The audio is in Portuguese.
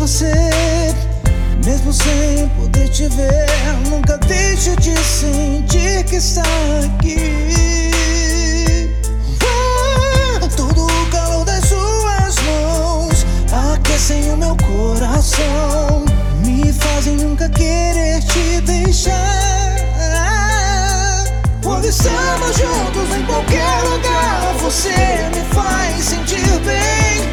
você, mesmo sem poder te ver. Nunca deixe de sentir que está aqui. Todo o calor das suas mãos aquecem o meu coração, me fazem nunca querer te deixar. Quando estamos juntos em qualquer lugar, você me faz sentir bem.